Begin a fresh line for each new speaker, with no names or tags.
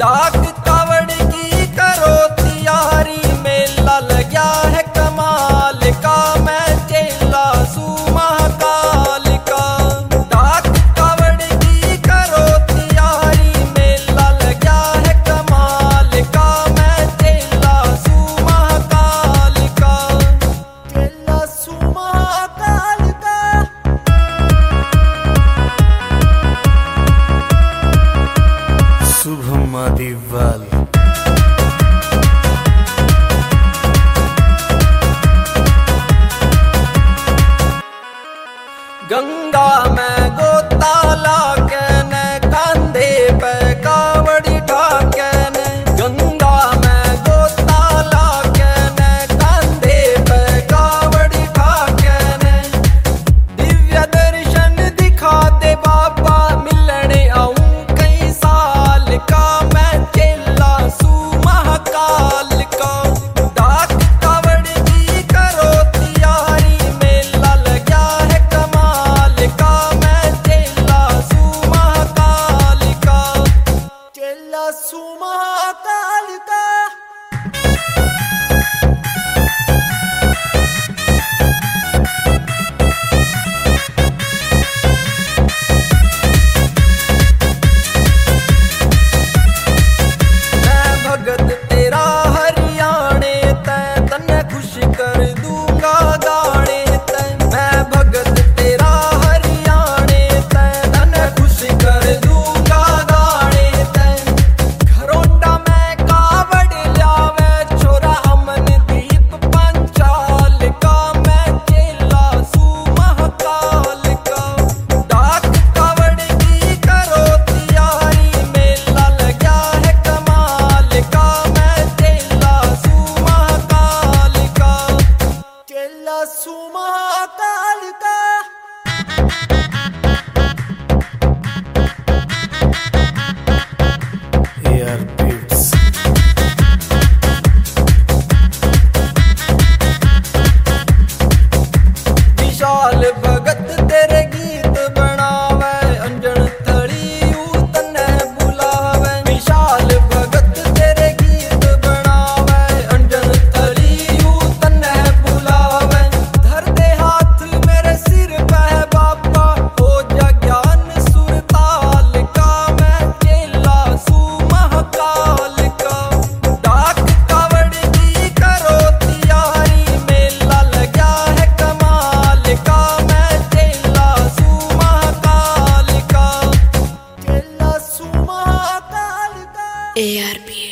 डाक कावड़ की करो तैयारी, मेला लग्या है कमाल का, मैं चेला सू महाकाल का। डाक कावड़ की करो तैयारी, मेला लग्या है कमाल का, मैं चेला सू महाकाल का। चेला सू महाकाल का। शुभम आदिवाल। गंगा में गोता लाके ने, कांधे पे कावड़ी ठाके ने। गंगा में गोता लाके ने, कांधे पे कावड़ी ठाके ने। दिव्य दर्शन दिखा दे बाबा, मिलने आऊं कई साल का, मैं चेला सू महाकाल का। डाक कावड़ की करो तैयारी, मेला लग्या है कमाल का, मैं चेला सू महाकाल का। चेला सू महाकाल का। भगत तेरा हरियाणे तै, तन्ने खुश कर दूंगा गाने तै। मैं भगत तेरा हरियाणे तै, तन्ने खुश कर दूंगा गाने तै। घरोंडा में कावड़ ल्यावे छोरा, अमन दीप पंचाल का, मैं चेला सू महाकाल का। डाक कावड़ की करो तैयारी, मेला लग्या है कमाल का, मैं चेला सू महाकाल का। चेला सू महाकाल का। AR Beats। विशाल भगत तेरे गीत बनावे, अंजन थड़ी ऊ तन्ने बुलावे। विशाल भगत तेरे गीत बनावे, अंजन थड़ी ऊ तन्ने बुलावे। धर दे हाथ मेरे सिर पे बाबा, हो जा ज्ञान सुरताल का, मैं चेला सू महाकाल का। डाक कावड़ की करो तैयारी, मेला लग्या है कमाल का, मैं चेला सू महाकाल का। चेला सू महाकाल का।
ARP